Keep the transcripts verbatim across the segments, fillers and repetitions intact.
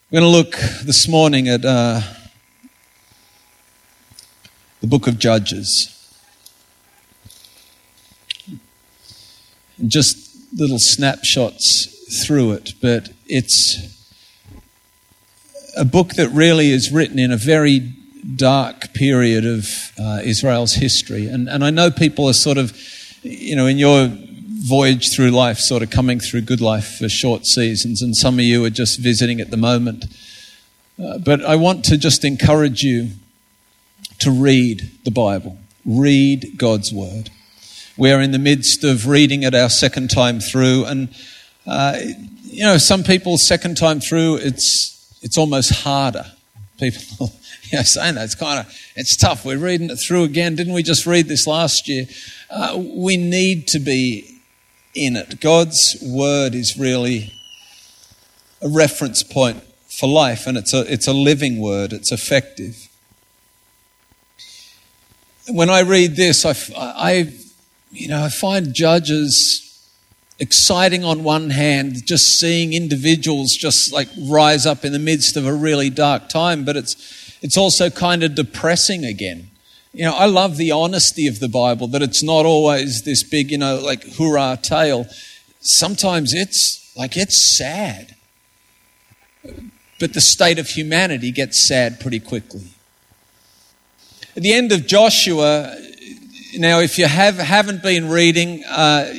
We're going to look this morning at uh, the book of Judges. Just little snapshots through it, but it's a book that really is written in a very dark period of uh, Israel's history. And, and I know people are sort of, you know, in your voyage through life, sort of coming through Good Life for short seasons, and some of you are just visiting at the moment. Uh, but I want to just encourage you to read the Bible. Read God's Word. We are in the midst of reading it our second time through, and uh, you know, some people second time through, it's it's almost harder. People, you know, saying that it's kind of it's tough. We're reading it through again. Didn't we just read this last year? Uh, we need to be in it. God's Word is really a reference point for life, and it's a it's a living Word. It's effective. When I read this, I, I you know I find Judges exciting on one hand, just seeing individuals just like rise up in the midst of a really dark time, but it's it's also kind of depressing again. You know, I love the honesty of the Bible, that it's not always this big, you know, like hurrah tale. Sometimes it's like, it's sad. But the state of humanity gets sad pretty quickly. At the end of Joshua, now if you have, haven't been reading, uh,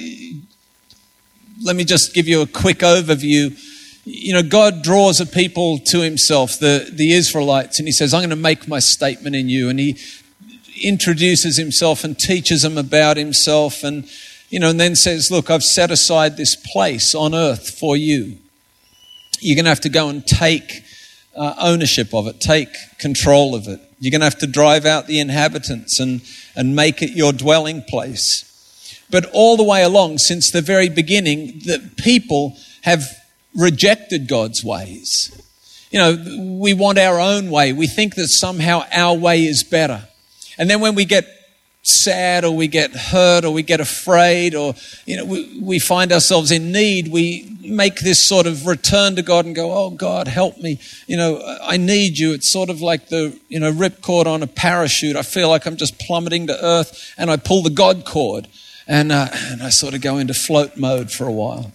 let me just give you a quick overview. You know, God draws a people to himself, the, the Israelites, and he says, I'm going to make my statement in you. And he introduces himself and teaches them about himself, and you know, and then says, look, I've set aside this place on earth for you. You're going to have to go and take uh, ownership of it, take control of it. You're going to have to drive out the inhabitants and, and make it your dwelling place. But all the way along, since the very beginning, the people have rejected God's ways. You know, we want our own way. We think that somehow our way is better. And then when we get sad or we get hurt or we get afraid or, you know, we, we find ourselves in need, we make this sort of return to God and go, oh, God, help me. You know, I need you. It's sort of like the, you know, ripcord on a parachute. I feel like I'm just plummeting to earth, and I pull the God cord and, uh, and I sort of go into float mode for a while.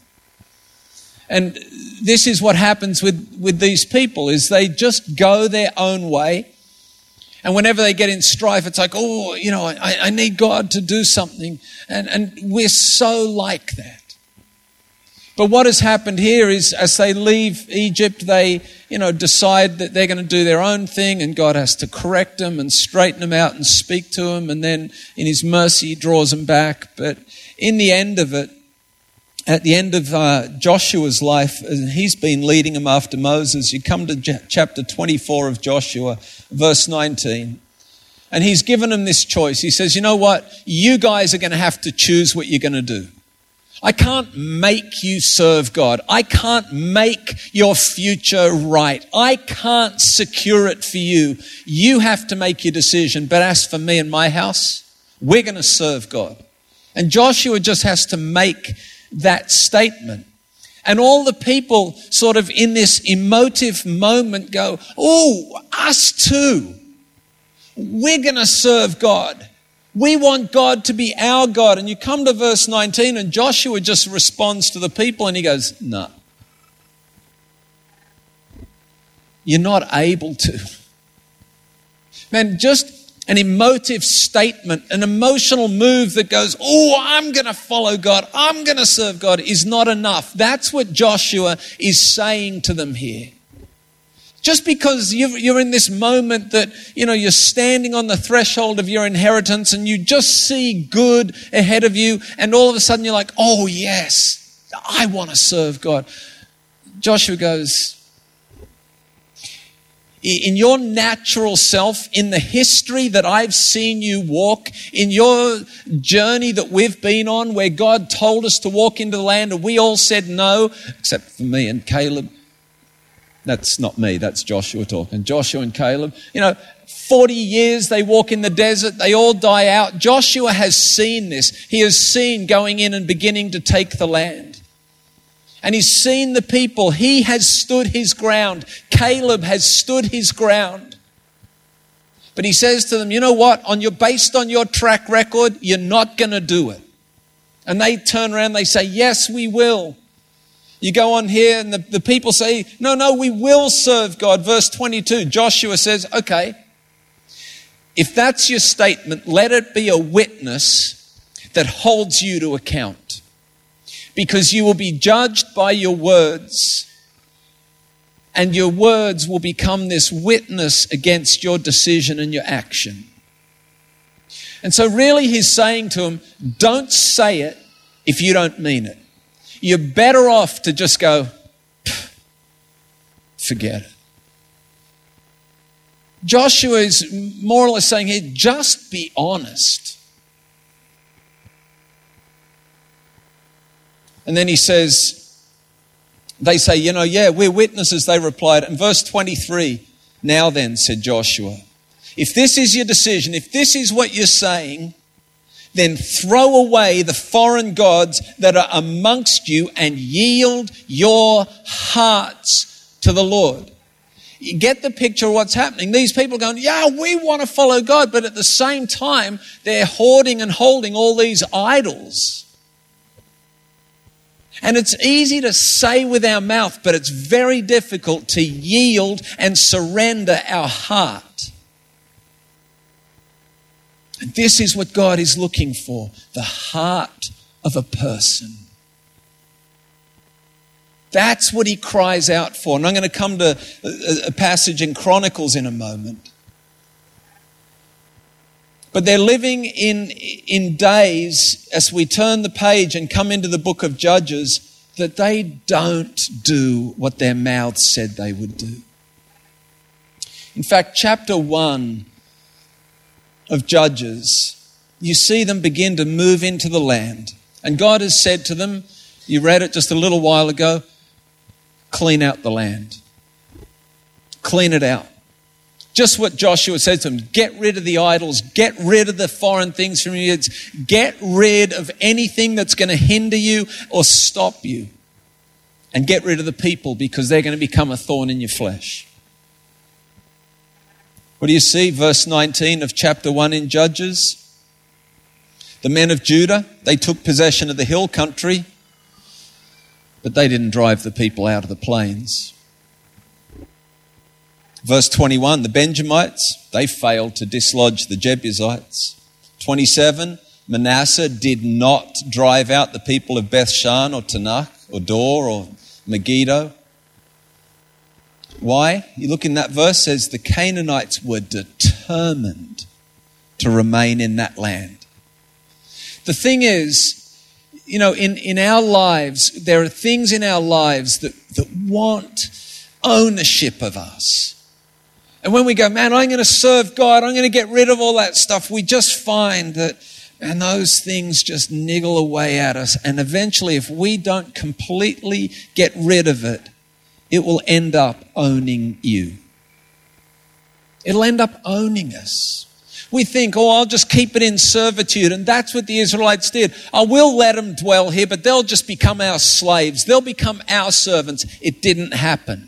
And this is what happens with, with these people, is they just go their own way. And whenever they get in strife, it's like, oh, you know, I, I need God to do something. And, and we're so like that. But what has happened here is, as they leave Egypt, they, you know, decide that they're going to do their own thing, and God has to correct them and straighten them out and speak to them. And then in his mercy, he draws them back. But in the end of it, at the end of uh, Joshua's life, he's been leading them after Moses. You come to j- chapter twenty-four of Joshua, verse nineteen. And he's given them this choice. He says, you know what? You guys are going to have to choose what you're going to do. I can't make you serve God. I can't make your future right. I can't secure it for you. You have to make your decision. But as for me and my house, we're going to serve God. And Joshua just has to make that statement. And all the people sort of in this emotive moment go, oh, us too. We're going to serve God. We want God to be our God. And you come to verse nineteen, and Joshua just responds to the people and he goes, no. You're not able to. Man, just an emotive statement, an emotional move that goes, oh, I'm going to follow God, I'm going to serve God, is not enough. That's what Joshua is saying to them here. Just because you're in this moment that, you know, you're standing on the threshold of your inheritance and you just see good ahead of you, and all of a sudden you're like, oh yes, I want to serve God. Joshua goes, in your natural self, in the history that I've seen you walk, in your journey that we've been on, where God told us to walk into the land and we all said no, except for me and Caleb. That's not me, that's Joshua talking. Joshua and Caleb. You know, forty years they walk in the desert, they all die out. Joshua has seen this. He has seen going in and beginning to take the land. And he's seen the people. He has stood his ground. Caleb has stood his ground. But he says to them, you know what? On your, based on your track record, you're not going to do it. And they turn around, they say, yes, we will. You go on here and the, the people say, no, no, we will serve God. Verse twenty-two, Joshua says, okay, if that's your statement, let it be a witness that holds you to account. Because you will be judged by your words, and your words will become this witness against your decision and your action. And so really he's saying to him, don't say it if you don't mean it. You're better off to just go, forget it. Joshua is more or less saying here, just be honest. And then he says, they say, you know, yeah, we're witnesses, they replied. And verse twenty-three, now then, said Joshua, if this is your decision, if this is what you're saying, then throw away the foreign gods that are amongst you and yield your hearts to the Lord. You get the picture of what's happening. These people are going, yeah, we want to follow God. But at the same time, they're hoarding and holding all these idols. And it's easy to say with our mouth, but it's very difficult to yield and surrender our heart. And this is what God is looking for, the heart of a person. That's what he cries out for. And I'm going to come to a passage in Chronicles in a moment. But they're living in, in days, as we turn the page and come into the book of Judges, that they don't do what their mouths said they would do. In fact, chapter one of Judges, you see them begin to move into the land. And God has said to them, you read it just a little while ago, clean out the land. Clean it out. Just what Joshua said to them, get rid of the idols, get rid of the foreign things from your heads, get rid of anything that's going to hinder you or stop you. And get rid of the people because they're going to become a thorn in your flesh. What do you see? Verse nineteen of chapter one in Judges. The men of Judah, they took possession of the hill country, but they didn't drive the people out of the plains. Verse twenty-one, the Benjamites, they failed to dislodge the Jebusites. twenty-seven, Manasseh did not drive out the people of Bethshan or Tanakh or Dor or Megiddo. Why? You look in that verse, it says the Canaanites were determined to remain in that land. The thing is, you know, in, in our lives, there are things in our lives that, that want ownership of us. And when we go, man, I'm going to serve God, I'm going to get rid of all that stuff, we just find that, and those things just niggle away at us. And eventually, if we don't completely get rid of it, it will end up owning you. It'll end up owning us. We think, oh, I'll just keep it in servitude. And that's what the Israelites did. I will let them dwell here, but they'll just become our slaves. They'll become our servants. It didn't happen.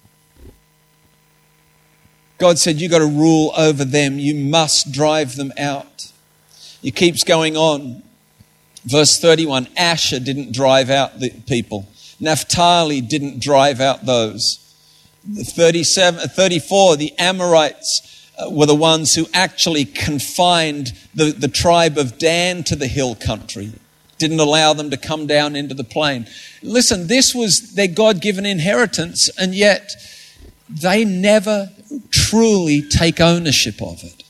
God said, you've got to rule over them. You must drive them out. It keeps going on. Verse thirty-one, Asher didn't drive out the people. Naphtali didn't drive out those. thirty-seven, thirty-four, the Amorites were the ones who actually confined the, the tribe of Dan to the hill country. Didn't allow them to come down into the plain. Listen, this was their God-given inheritance, and yet they never truly take ownership of it.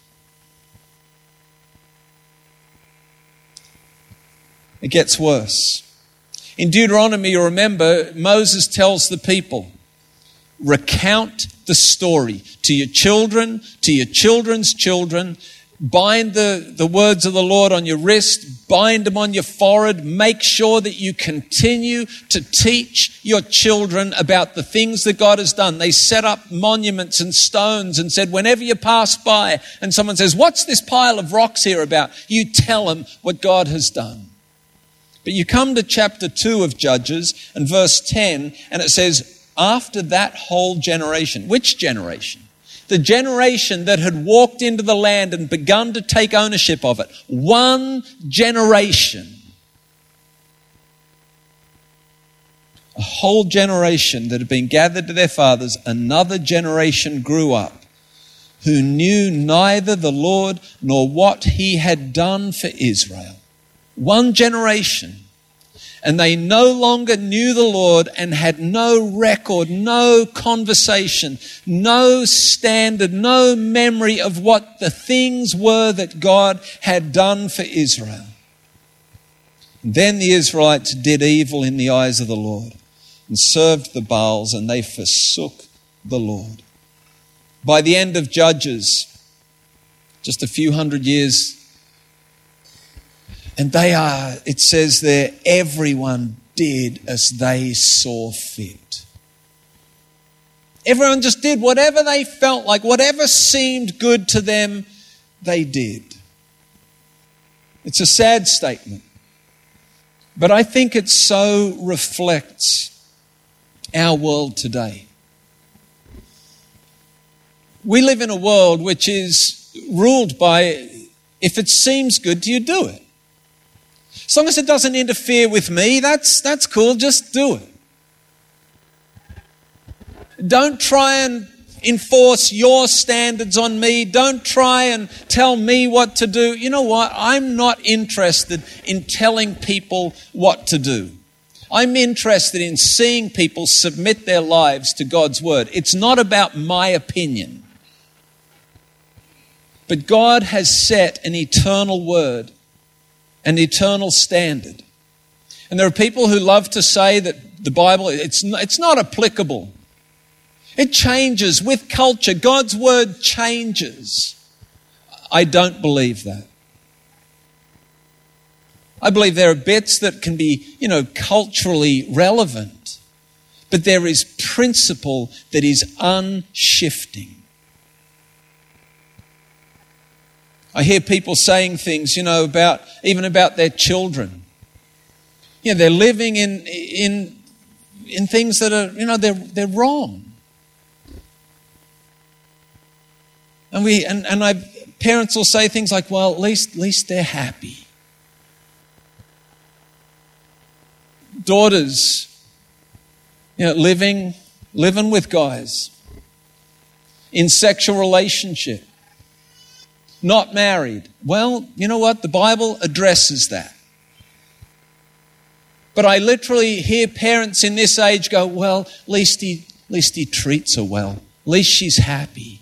It gets worse. In Deuteronomy, you remember, Moses tells the people, recount the story to your children, to your children's children. Bind the, the words of the Lord on your wrist, bind them on your forehead. Make sure that you continue to teach your children about the things that God has done. They set up monuments and stones and said, whenever you pass by and someone says, what's this pile of rocks here about? You tell them what God has done. But you come to chapter two of Judges and verse ten, and it says, after that whole generation. Which generation? The generation that had walked into the land and begun to take ownership of it. One generation. A whole generation that had been gathered to their fathers. Another generation grew up who knew neither the Lord nor what he had done for Israel. One generation. And they no longer knew the Lord and had no record, no conversation, no standard, no memory of what the things were that God had done for Israel. And then the Israelites did evil in the eyes of the Lord and served the Baals, and they forsook the Lord. By the end of Judges, just a few hundred years, and they are, it says there, everyone did as they saw fit. Everyone just did whatever they felt like, whatever seemed good to them, they did. It's a sad statement, but I think it so reflects our world today. We live in a world which is ruled by, if it seems good to you, do it. As long as it doesn't interfere with me, that's, that's cool, just do it. Don't try and enforce your standards on me. Don't try and tell me what to do. You know what? I'm not interested in telling people what to do. I'm interested in seeing people submit their lives to God's word. It's not about my opinion. But God has set an eternal word, an eternal standard. And there are people who love to say that the Bible, it's not, it's not applicable. It changes with culture. God's word changes. I don't believe that. I believe there are bits that can be, you know, culturally relevant, but there is principle that is unshifting. I hear people saying things, you know, about even about their children. You know, they're living in in in things that are, you know, they're they're wrong. And we and, and I parents will say things like, well, at least at least they're happy. Daughters, you know, living living with guys in sexual relationship. Not married. Well, you know what? The Bible addresses that. But I literally hear parents in this age go, well, at least he, at least he treats her well. At least she's happy.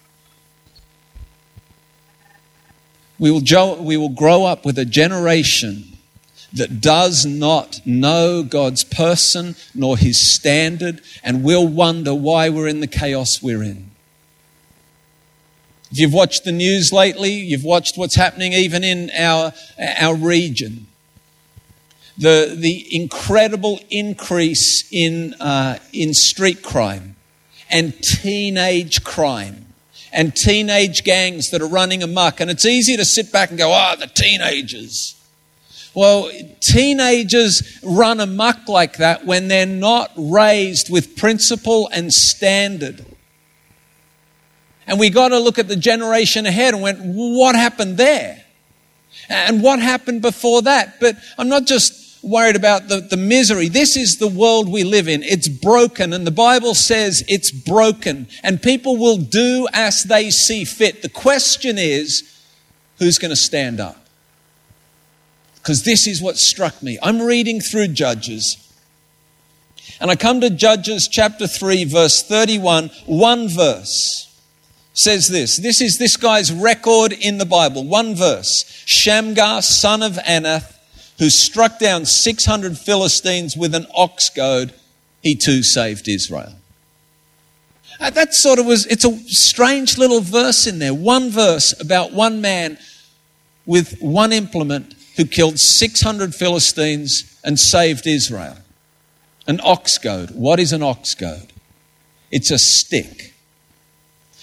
We will, jo- we will grow up with a generation that does not know God's person nor his standard, and will wonder why we're in the chaos we're in. If you've watched the news lately, you've watched what's happening even in our, our region. The, the incredible increase in, uh, in street crime and teenage crime and teenage gangs that are running amok. And it's easy to sit back and go, ah, oh, the teenagers. Well, teenagers run amok like that when they're not raised with principle and standard. And we got to look at the generation ahead and went, what happened there? And what happened before that? But I'm not just worried about the, the misery. This is the world we live in. It's broken, and the Bible says it's broken. And people will do as they see fit. The question is, who's going to stand up? Because this is what struck me. I'm reading through Judges, and I come to Judges chapter three, verse thirty-one, one verse. Says this, this is this guy's record in the Bible, one verse. Shamgar, son of Anath, who struck down six hundred Philistines with an ox goad, he too saved Israel. Uh, that sort of was, it's a strange little verse in there. One verse about one man with one implement who killed six hundred Philistines and saved Israel. An ox goad. What is an ox goad? It's a stick.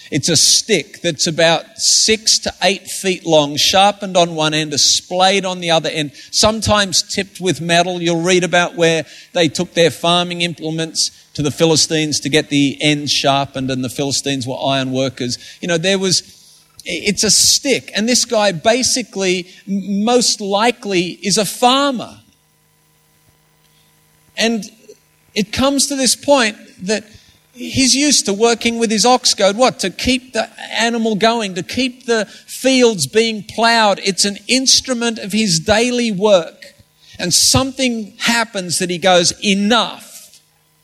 It's a stick that's about six to eight feet long, sharpened on one end, a spade on the other end, sometimes tipped with metal. You'll read about where they took their farming implements to the Philistines to get the ends sharpened, and the Philistines were iron workers. You know, there was, it's a stick. And this guy basically, most likely, is a farmer. And it comes to this point that he's used to working with his ox goad, what? To keep the animal going, to keep the fields being plowed. It's an instrument of his daily work. And something happens that he goes, enough.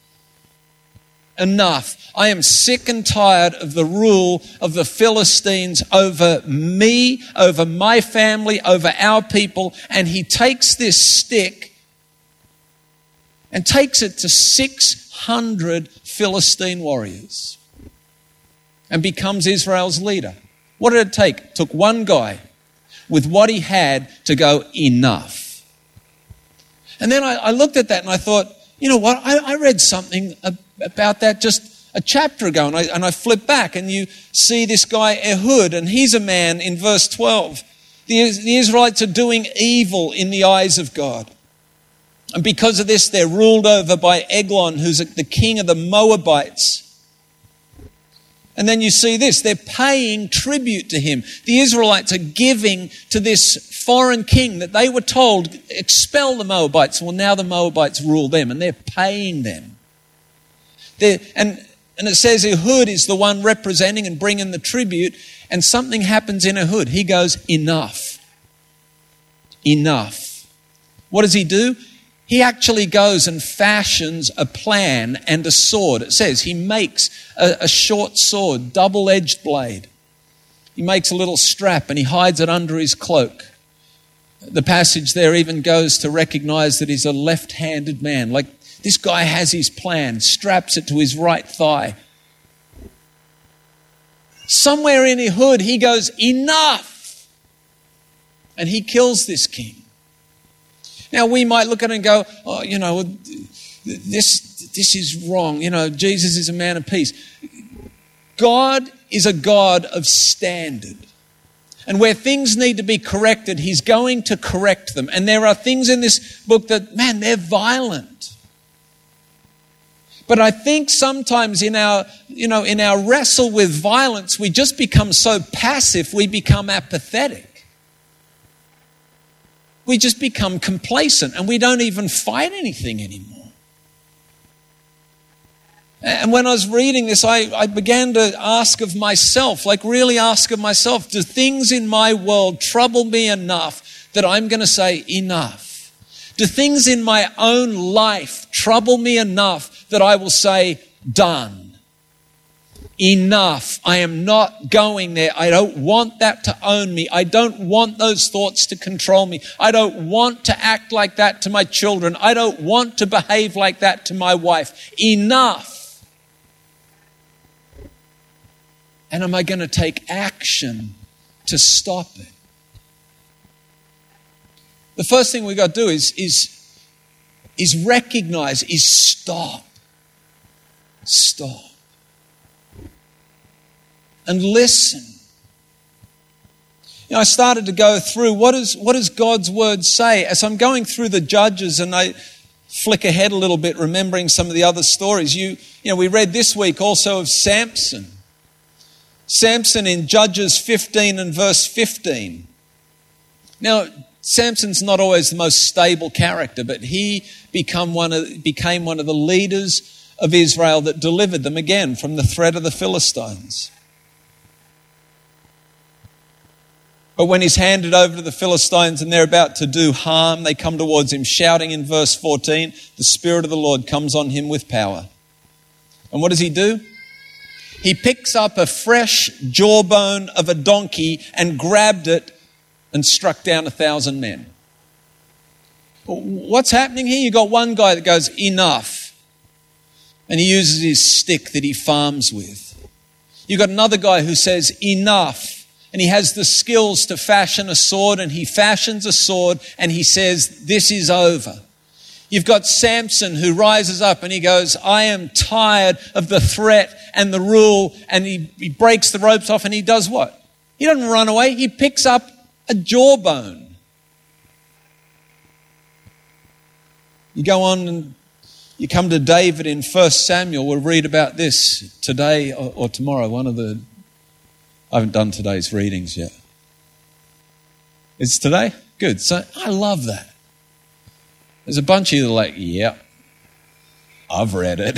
Enough. I am sick and tired of the rule of the Philistines over me, over my family, over our people. And he takes this stick and takes it to six hundred Philistine warriors and becomes Israel's leader. What did it take? It took one guy with what he had to go, enough. And then I, I looked at that and I thought, you know what? I, I read something about that just a chapter ago, and I, and I flipped back and you see this guy Ehud, and he's a man in verse twelve. The, the Israelites are doing evil in the eyes of God. And because of this, they're ruled over by Eglon, who's the king of the Moabites. And then you see this, they're paying tribute to him. The Israelites are giving to this foreign king that they were told, expel the Moabites. Well, now the Moabites rule them, and they're paying them. They're, and, and it says Ehud is the one representing and bringing the tribute, and something happens in Ehud. He goes, enough. Enough. What does he do? He actually goes and fashions a plan and a sword. It says he makes a, a short sword, double-edged blade. He makes a little strap and he hides it under his cloak. The passage there even goes to recognize that he's a left-handed man. Like, this guy has his plan, straps it to his right thigh. Somewhere in Ehud, he goes, enough! And he kills this king. Now, we might look at it and go, oh, you know, this, this is wrong. You know, Jesus is a man of peace. God is a God of standard. And where things need to be corrected, he's going to correct them. And there are things in this book that, man, they're violent. But I think sometimes in our, you know, in our wrestle with violence, we just become so passive, we become apathetic. We just become complacent and we don't even fight anything anymore. And when I was reading this, I, I began to ask of myself, like really ask of myself, do things in my world trouble me enough that I'm going to say enough? Do things in my own life trouble me enough that I will say done? Enough. I am not going there. I don't want that to own me. I don't want those thoughts to control me. I don't want to act like that to my children. I don't want to behave like that to my wife. Enough. And am I going to take action to stop it? The first thing we've got to do is, is, is recognize, is stop. Stop. And listen. You know, I started to go through what, is, what does God's word say? As I'm going through the Judges and I flick ahead a little bit, remembering some of the other stories. You, you know, we read this week also of Samson. Samson in Judges fifteen and verse fifteen. Now, Samson's not always the most stable character, but he become one of, became one of the leaders of Israel that delivered them again from the threat of the Philistines. But when he's handed over to the Philistines and they're about to do harm, they come towards him shouting in verse fourteen, the Spirit of the Lord comes on him with power. And what does he do? He picks up a fresh jawbone of a donkey and grabbed it and struck down a thousand men. What's happening here? You've got one guy that goes, enough. And he uses his stick that he farms with. You've got another guy who says, enough. And he has the skills to fashion a sword, and he fashions a sword and he says, this is over. You've got Samson who rises up and he goes, I am tired of the threat and the rule, and he, he breaks the ropes off and he does what? He doesn't run away, he picks up a jawbone. You go on and you come to David in First Samuel. We'll read about this today or, or tomorrow. One of the, I haven't done today's readings yet. It's today? Good. So I love that. There's a bunch of you that are like, yeah, I've read it.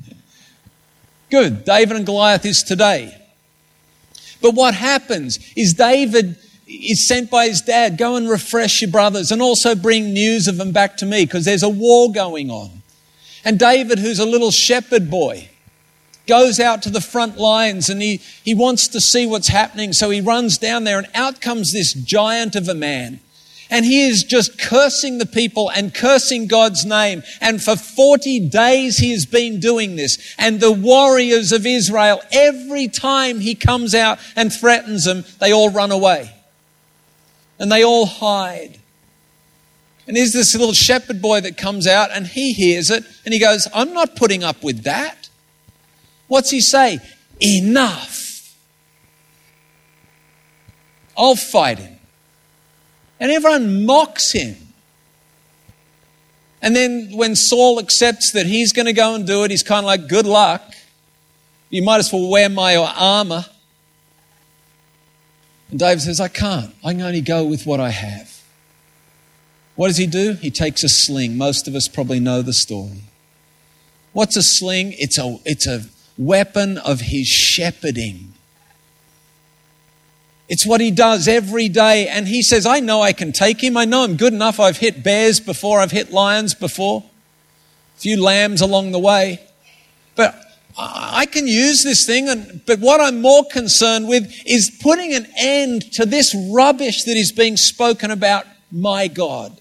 Good. David and Goliath is today. But what happens is David is sent by his dad, go and refresh your brothers and also bring news of them back to me because there's a war going on. And David, who's a little shepherd boy, goes out to the front lines and he, he wants to see what's happening. So he runs down there and out comes this giant of a man. And he is just cursing the people and cursing God's name. And for forty days he has been doing this. And the warriors of Israel, every time he comes out and threatens them, they all run away. And they all hide. And there's this little shepherd boy that comes out and he hears it. And he goes, I'm not putting up with that. What's he say? Enough. I'll fight him. And everyone mocks him. And then when Saul accepts that he's going to go and do it, he's kind of like, good luck. You might as well wear my armor. And David says, I can't. I can only go with what I have. What does he do? He takes a sling. Most of us probably know the story. What's a sling? It's a, it's a weapon of his shepherding. It's what he does every day. And he says, I know I can take him. I know I'm good enough. I've hit bears before. I've hit lions before. A few lambs along the way. But I can use this thing. And, but what I'm more concerned with is putting an end to this rubbish that is being spoken about my God.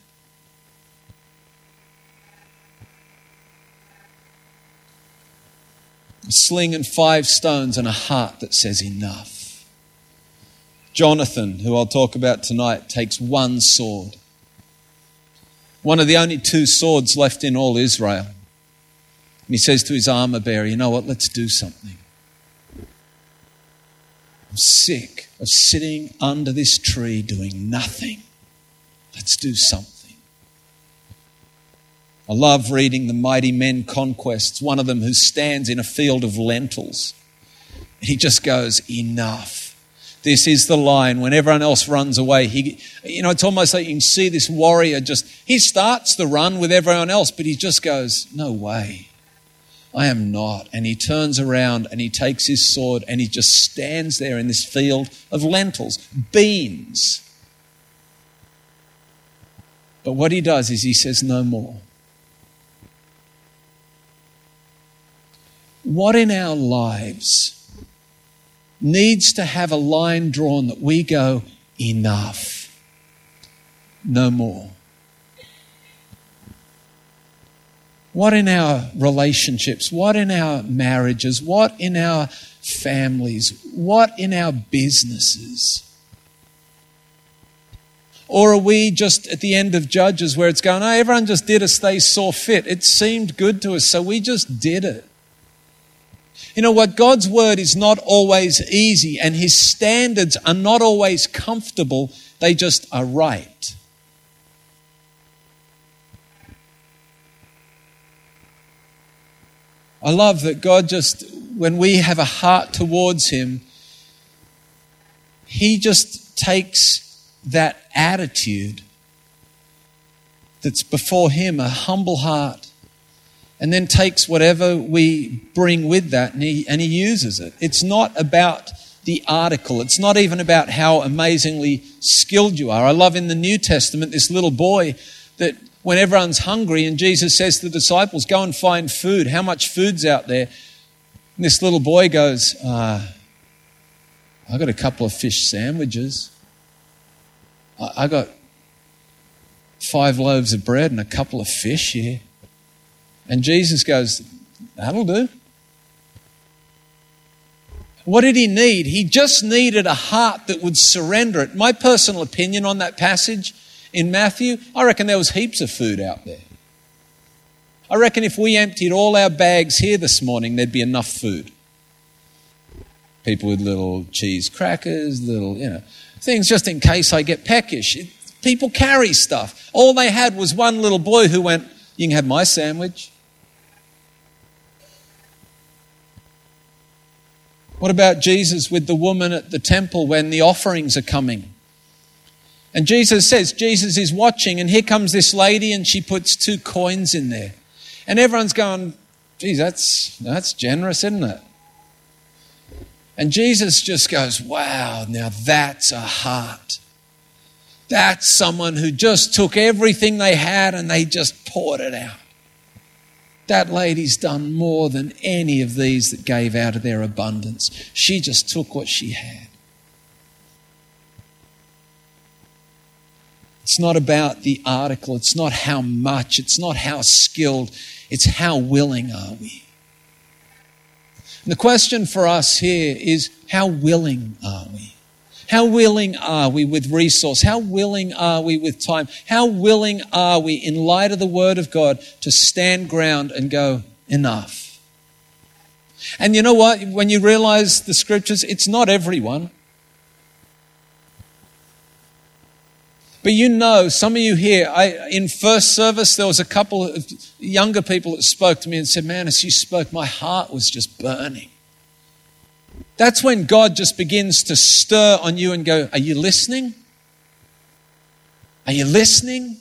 A sling and five stones and a heart that says enough. Jonathan, who I'll talk about tonight, takes one sword. One of the only two swords left in all Israel. And he says to his armor bearer, you know what, let's do something. I'm sick of sitting under this tree doing nothing. Let's do something. I love reading the Mighty Men Conquests, one of them who stands in a field of lentils. And he just goes, enough. This is the line. When everyone else runs away, he, you know, it's almost like you can see this warrior just, he starts the run with everyone else, but he just goes, no way. I am not. And he turns around and he takes his sword and he just stands there in this field of lentils, beans. But what he does is he says, no more. What in our lives needs to have a line drawn that we go, enough, no more? What in our relationships, what in our marriages, what in our families, what in our businesses? Or are we just at the end of Judges where it's going, oh, everyone just did as they saw fit. It seemed good to us, so we just did it. You know what? God's word is not always easy and his standards are not always comfortable. They just are right. I love that God just, when we have a heart towards him, he just takes that attitude that's before him, a humble heart, and then takes whatever we bring with that and he, and he uses it. It's not about the article. It's not even about how amazingly skilled you are. I love in the New Testament this little boy that when everyone's hungry and Jesus says to the disciples, go and find food. How much food's out there? And this little boy goes, uh, I got a couple of fish sandwiches. I, I got five loaves of bread and a couple of fish here. And Jesus goes, that'll do. What did he need? He just needed a heart that would surrender it. My personal opinion on that passage in Matthew, I reckon there was heaps of food out there. I reckon if we emptied all our bags here this morning, there'd be enough food. People with little cheese crackers, little, you know, things just in case I get peckish. It, people carry stuff. All they had was one little boy who went, you can have my sandwich. What about Jesus with the woman at the temple when the offerings are coming? And Jesus says, Jesus is watching, and here comes this lady and she puts two coins in there. And everyone's going, geez, that's, that's generous, isn't it? And Jesus just goes, wow, now that's a heart. That's someone who just took everything they had and they just poured it out. That lady's done more than any of these that gave out of their abundance. She just took what she had. It's not about the article. It's not how much. It's not how skilled. It's how willing are we? And the question for us here is, how willing are we? How willing are we with resource? How willing are we with time? How willing are we, in light of the Word of God, to stand ground and go, enough? And you know what? When you realize the Scriptures, it's not everyone. But you know, some of you here, I, in first service, there was a couple of younger people that spoke to me and said, man, as you spoke, my heart was just burning. That's when God just begins to stir on you and go, are you listening? Are you listening?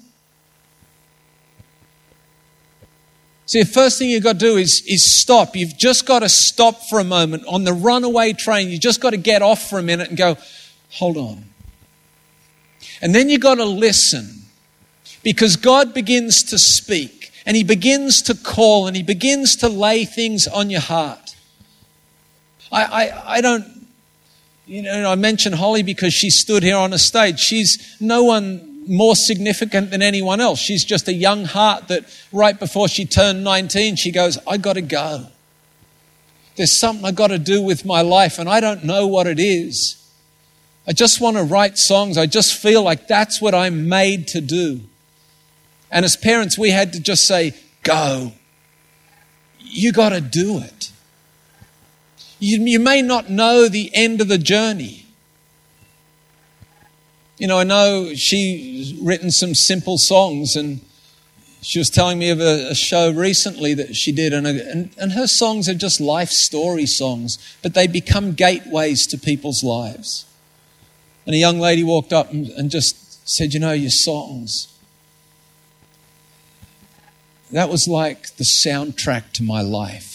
See, the first thing you've got to do is, is stop. You've just got to stop for a moment. On the runaway train, you just got to get off for a minute and go, hold on. And then you've got to listen, because God begins to speak and He begins to call and He begins to lay things on your heart. I, I, I don't, you know, I mention Holly because she stood here on a stage. She's no one more significant than anyone else. She's just a young heart that right before she turned nineteen, she goes, I got to go. There's something I got to do with my life and I don't know what it is. I just want to write songs. I just feel like that's what I'm made to do. And as parents, we had to just say, go. You got to do it. You, you may not know the end of the journey. You know, I know she's written some simple songs, and she was telling me of a, a show recently that she did, and, a, and, and her songs are just life story songs, but they become gateways to people's lives. And a young lady walked up and, and just said, you know, your songs, that was like the soundtrack to my life.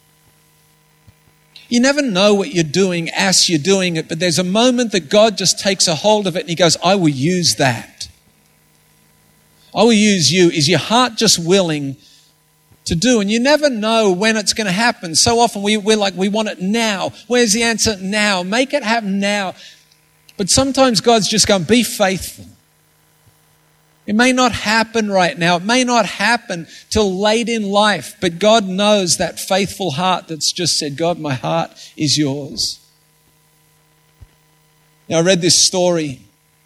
You never know what you're doing as you're doing it, but there's a moment that God just takes a hold of it and He goes, I will use that. I will use you. Is your heart just willing to do? And you never know when it's going to happen. So often we, we're like, we want it now. Where's the answer? Now. Make it happen now. But sometimes God's just going, be faithful. It may not happen right now. It may not happen till late in life. But God knows that faithful heart that's just said, God, my heart is yours. Now, I read this story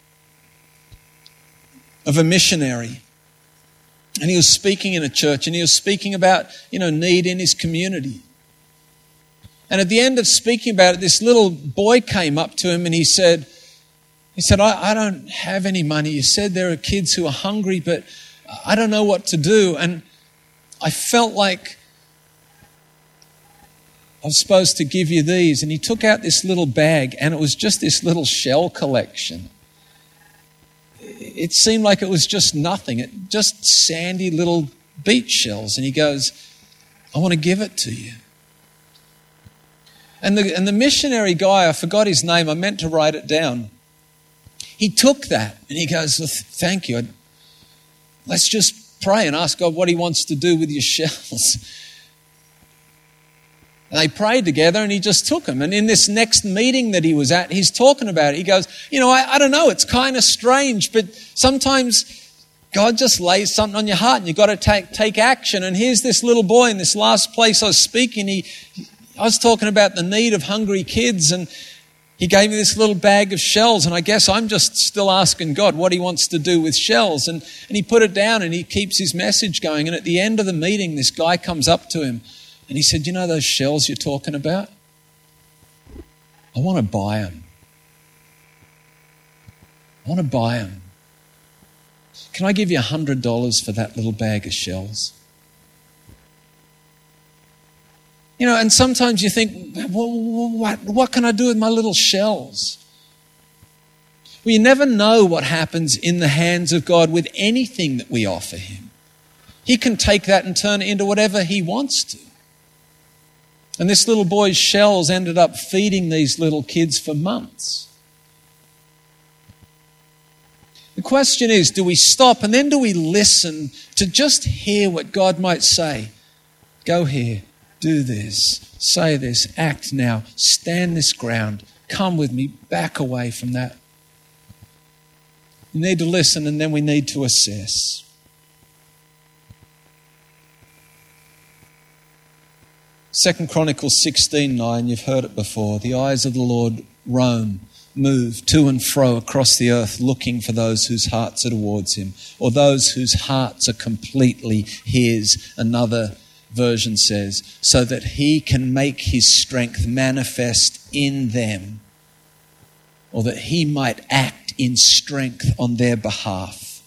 of a missionary. And he was speaking in a church. And he was speaking about, you know, need in his community. And at the end of speaking about it, this little boy came up to him and he said, He said, I, I don't have any money. You said there are kids who are hungry, but I don't know what to do. And I felt like I was supposed to give you these. And he took out this little bag, and it was just this little shell collection. It seemed like it was just nothing. It just sandy little beach shells. And he goes, I want to give it to you. And the, and the missionary guy, I forgot his name. I meant to write it down. He took that and he goes, well, thank you. Let's just pray and ask God what He wants to do with your shells. And they prayed together and he just took them. And in this next meeting that he was at, he's talking about it. He goes, you know, I, I don't know, it's kind of strange, but sometimes God just lays something on your heart and you've got to take, take action. And here's this little boy in this last place I was speaking. He, I was talking about the need of hungry kids, and He gave me this little bag of shells, and I guess I'm just still asking God what he wants to do with shells. And, and he put it down and he keeps his message going. And at the end of the meeting, this guy comes up to him and he said, you know those shells you're talking about? I want to buy them. I want to buy them. Can I give you one hundred dollars for that little bag of shells? You know, and sometimes you think, well, what, what can I do with my little shells? Well, you never know what happens in the hands of God with anything that we offer him. He can take that and turn it into whatever he wants to. And this little boy's shells ended up feeding these little kids for months. The question is, do we stop and then do we listen to just hear what God might say? Go here. Do this, say this, act now, stand this ground, come with me, back away from that. We need to listen and then we need to assess. Second Chronicles sixteen nine, you've heard it before. The eyes of the Lord roam, move to and fro across the earth looking for those whose hearts are towards him or those whose hearts are completely his. Another version says, so that he can make his strength manifest in them, or that he might act in strength on their behalf.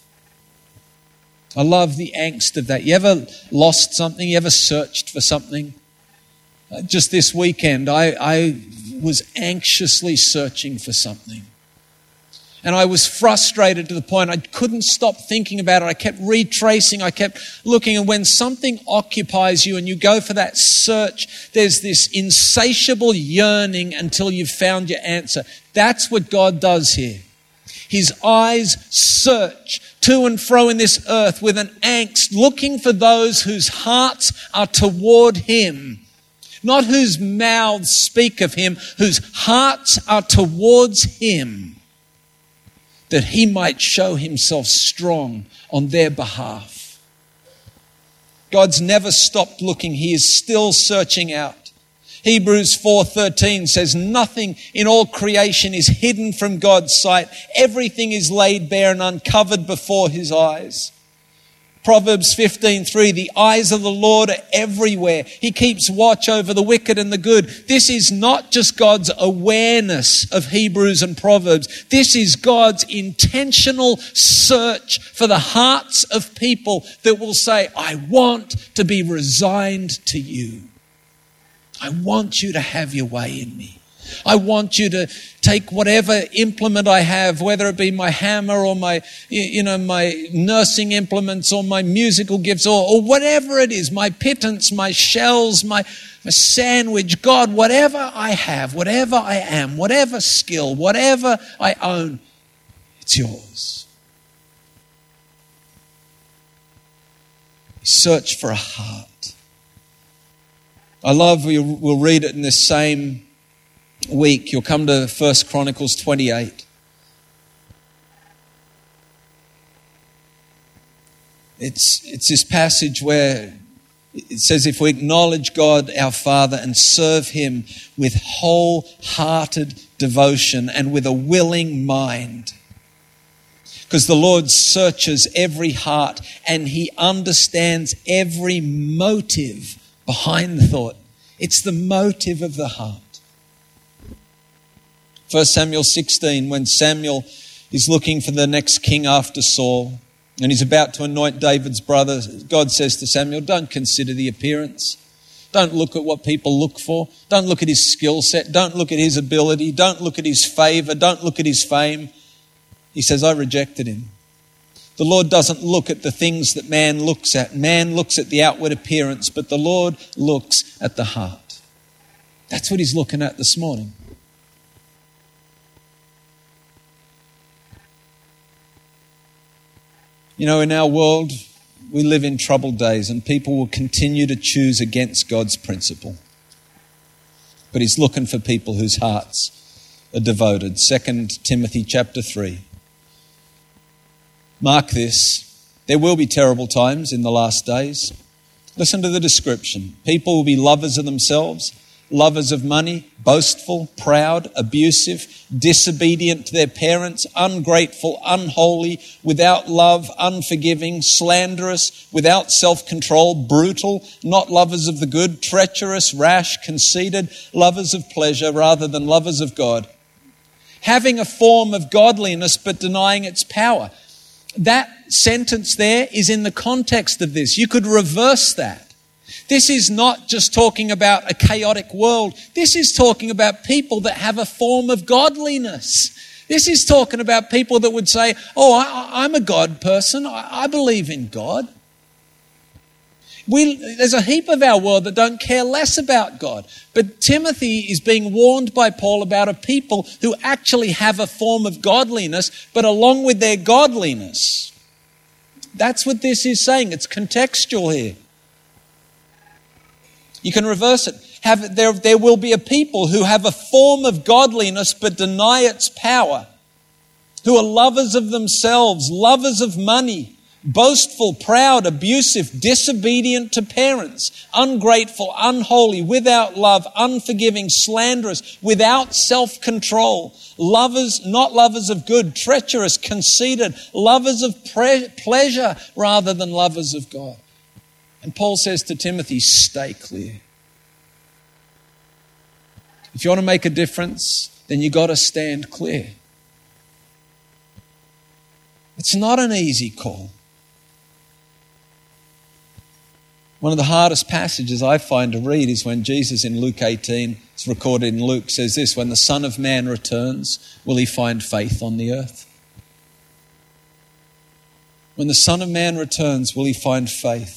I love the angst of that. You ever lost something? You ever searched for something? Uh, just this weekend, I, I was anxiously searching for something. And I was frustrated to the point I couldn't stop thinking about it. I kept retracing, I kept looking. And when something occupies you and you go for that search, there's this insatiable yearning until you've found your answer. That's what God does here. His eyes search to and fro in this earth with an angst, looking for those whose hearts are toward him. Not whose mouths speak of him, whose hearts are towards him, that he might show himself strong on their behalf. God's never stopped looking. He is still searching out. Hebrews four thirteen says, nothing in all creation is hidden from God's sight. Everything is laid bare and uncovered before his eyes. Proverbs fifteen three, the eyes of the Lord are everywhere. He keeps watch over the wicked and the good. This is not just God's awareness of Hebrews and Proverbs. This is God's intentional search for the hearts of people that will say, I want to be resigned to you. I want you to have your way in me. I want you to take whatever implement I have, whether it be my hammer or my, you know, my nursing implements or my musical gifts or, or whatever it is, my pittance, my shells, my, my sandwich. God, whatever I have, whatever I am, whatever skill, whatever I own, it's yours. Search for a heart. I love, we'll, we'll read it in this same week. You'll come to First Chronicles twenty-eight. It's, it's this passage where it says, if we acknowledge God our Father and serve him with wholehearted devotion and with a willing mind, because the Lord searches every heart and he understands every motive behind the thought. It's the motive of the heart. First Samuel sixteen, when Samuel is looking for the next king after Saul and he's about to anoint David's brother, God says to Samuel, don't consider the appearance. Don't look at what people look for. Don't look at his skill set. Don't look at his ability. Don't look at his favor. Don't look at his fame. He says, I rejected him. The Lord doesn't look at the things that man looks at. Man looks at the outward appearance, but the Lord looks at the heart. That's what he's looking at this morning. You know, in our world, we live in troubled days and people will continue to choose against God's principle. But he's looking for people whose hearts are devoted. Second Timothy chapter three. Mark this. There will be terrible times in the last days. Listen to the description. People will be lovers of themselves, lovers of money, boastful, proud, abusive, disobedient to their parents, ungrateful, unholy, without love, unforgiving, slanderous, without self-control, brutal, not lovers of the good, treacherous, rash, conceited, lovers of pleasure rather than lovers of God. Having a form of godliness but denying its power. That sentence there is in the context of this. You could reverse that. This is not just talking about a chaotic world. This is talking about people that have a form of godliness. This is talking about people that would say, oh, I, I'm a God person. I, I believe in God. We, there's a heap of our world that don't care less about God. But Timothy is being warned by Paul about a people who actually have a form of godliness, but along with their godliness. That's what this is saying. It's contextual here. You can reverse it. Have, there, there will be a people who have a form of godliness but deny its power, who are lovers of themselves, lovers of money, boastful, proud, abusive, disobedient to parents, ungrateful, unholy, without love, unforgiving, slanderous, without self-control, lovers, not lovers of good, treacherous, conceited, lovers of pre- pleasure rather than lovers of God. And Paul says to Timothy, stay clear. If you want to make a difference, then you've got to stand clear. It's not an easy call. One of the hardest passages I find to read is when Jesus in Luke eighteen, it's recorded in Luke, says this, when the Son of Man returns, will he find faith on the earth? When the Son of Man returns, will he find faith?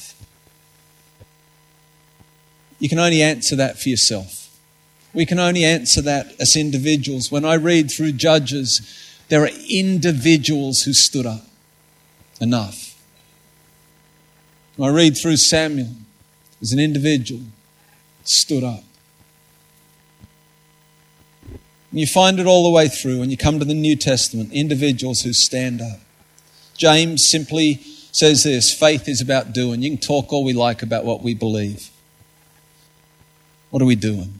You can only answer that for yourself. We can only answer that as individuals. When I read through Judges, there are individuals who stood up. Enough. When I read through Samuel, there's an individual stood up. And you find it all the way through when you come to the New Testament, individuals who stand up. James simply says this, faith is about doing. You can talk all we like about what we believe. What are we doing?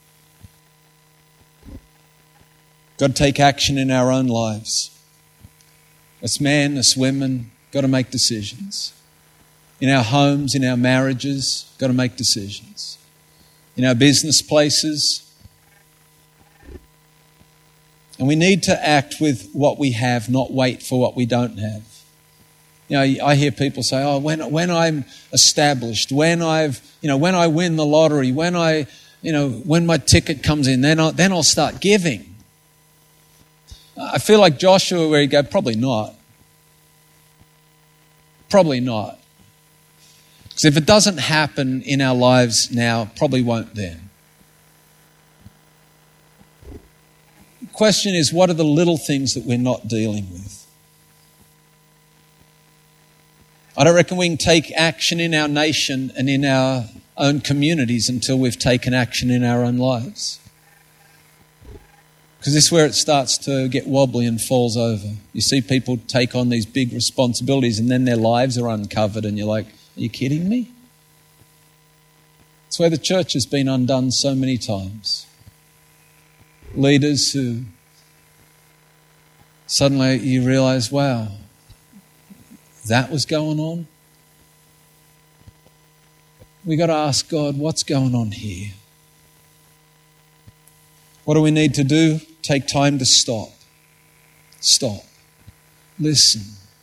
Got to take action in our own lives. As men, as women, got to make decisions. In our homes, in our marriages, got to make decisions. In our business places. And we need to act with what we have, not wait for what we don't have. You know, I hear people say, oh, when when I'm established, when I've, you know, when I win the lottery, when I, you know, when my ticket comes in, then I'll, then I'll start giving. I feel like Joshua where he go, probably not. Probably not. Because if it doesn't happen in our lives now, probably won't then. The question is, what are the little things that we're not dealing with? I don't reckon we can take action in our nation and in our own communities until we've taken action in our own lives. Because this is where it starts to get wobbly and falls over. You see people take on these big responsibilities and then their lives are uncovered and you're like, are you kidding me? It's where the church has been undone so many times. Leaders who suddenly you realize, wow, that was going on. We got to ask God, what's going on here? What do we need to do? Take time to stop. Stop. Listen.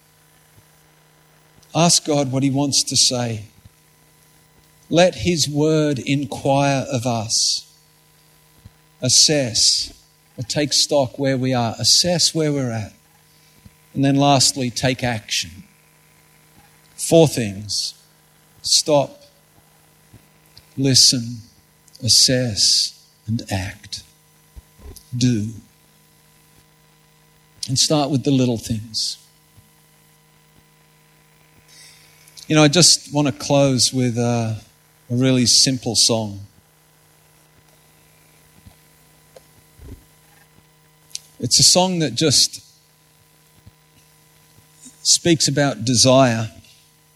Ask God what he wants to say. Let his word inquire of us. Assess or take stock where we are. Assess where we're at. And then lastly, take action. Four things. Stop, listen, assess, and act. Do. And start with the little things. You know, I just want to close with a, a really simple song. It's a song that just speaks about desire,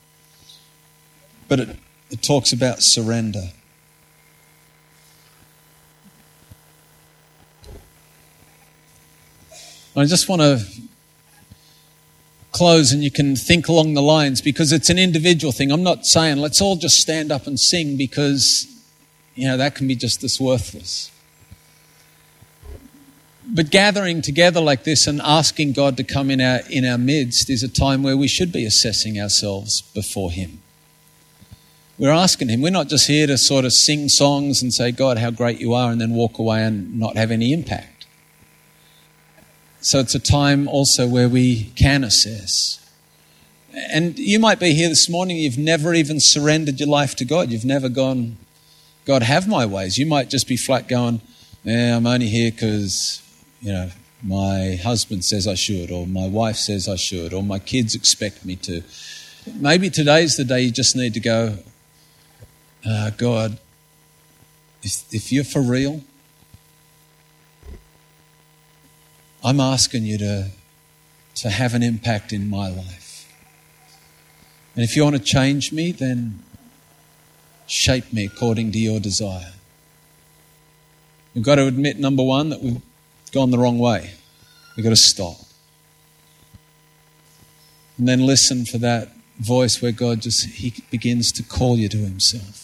but it, it talks about surrender. I just want to close, and you can think along the lines, because it's an individual thing. I'm not saying let's all just stand up and sing, because, you know, that can be just as worthless. But gathering together like this and asking God to come in our in our midst is a time where we should be assessing ourselves before Him. We're asking Him. We're not just here to sort of sing songs and say, God, how great you are, and then walk away and not have any impact. So it's a time also where we can assess. And you might be here this morning, you've never even surrendered your life to God. You've never gone, God, have my ways. You might just be flat going, yeah, I'm only here because, you know, my husband says I should, or my wife says I should, or my kids expect me to. Maybe today's the day you just need to go, uh, God, if, if you're for real, I'm asking you to, to have an impact in my life. And if you want to change me, then shape me according to your desire. We've got to admit, number one, that we've gone the wrong way. We've got to stop. And then listen for that voice where God just, He begins to call you to Himself.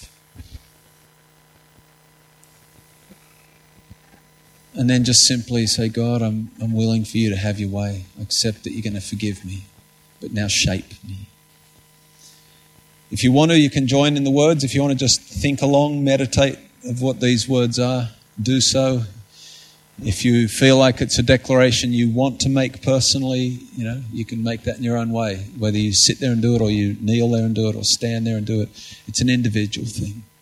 And then just simply say, God, I'm I'm willing for you to have your way. I accept that you're going to forgive me, but now shape me. If you want to, you can join in the words. If you want to just think along, meditate of what these words are, do so. If you feel like it's a declaration you want to make personally, you know, you can make that in your own way. Whether you sit there and do it, or you kneel there and do it, or stand there and do it, it's an individual thing.